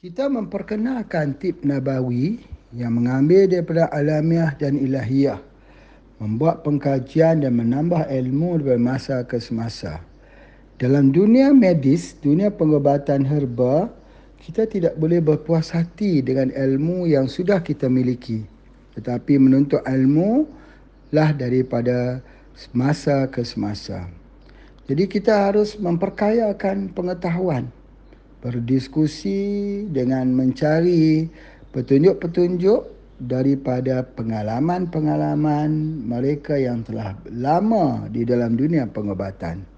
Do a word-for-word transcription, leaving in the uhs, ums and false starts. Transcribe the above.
Kita memperkenalkan tip nabawi yang mengambil daripada alamiah dan ilahiyah, membuat pengkajian dan menambah ilmu dari masa ke semasa. Dalam dunia medis, dunia pengobatan herba, kita tidak boleh berpuas hati dengan ilmu yang sudah kita miliki, tetapi menuntut ilmu lah daripada masa ke semasa. Jadi kita harus memperkayakan pengetahuan, berdiskusi dengan mencari petunjuk-petunjuk daripada pengalaman-pengalaman mereka yang telah lama di dalam dunia pengobatan.